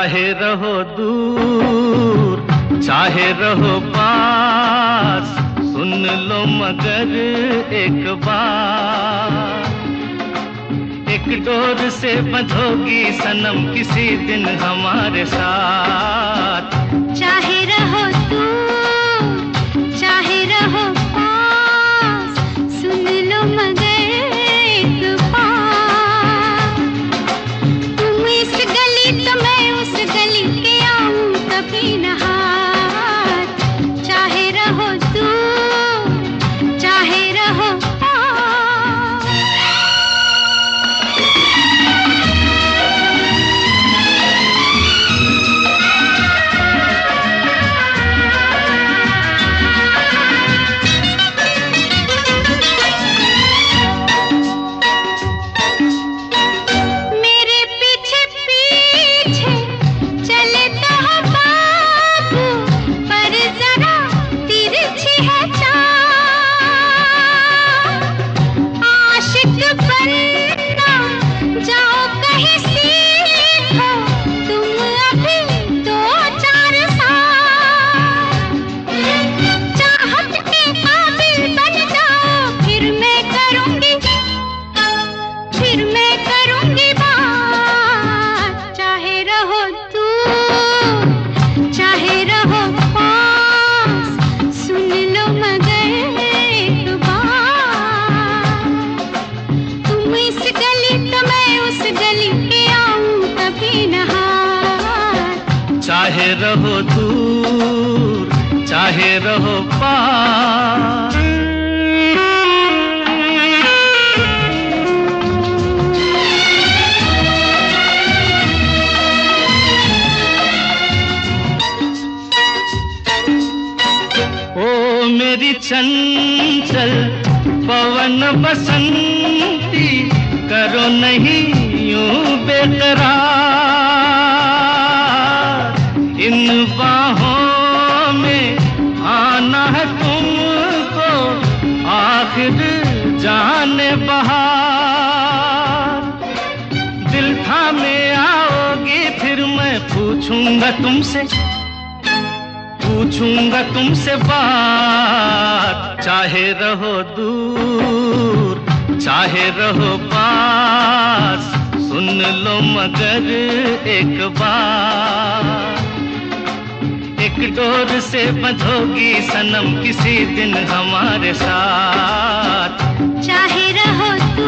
चाहे रहो दूर चाहे रहो पास, सुन लो मगर एक बार। एक डोर से बंधोगी सनम किसी दिन हमारे साथ। चाहे रहो दूर चाहे रहो पास, सुन लो मगर एक बार। तुम इस गली तो मैं उस गली के आऊं कभी न हाथ। चाहे रहो दूर चाहे रहो पास। चाहे रहो दूर चाहे रहो पास। ओ मेरी चंचल पवन बसंती, करो नहीं यूं बेकरार। इन बाहों में आना है तुमको आखिर जाने बहार। दिल थामे आओगी फिर मैं पूछूंगा तुमसे बात। चाहे रहो दूर चाहे रहो पास, सुन लो मगर एक बार। एक डोर से बंधोगी सनम किसी दिन हमारे साथ। चाहे रहो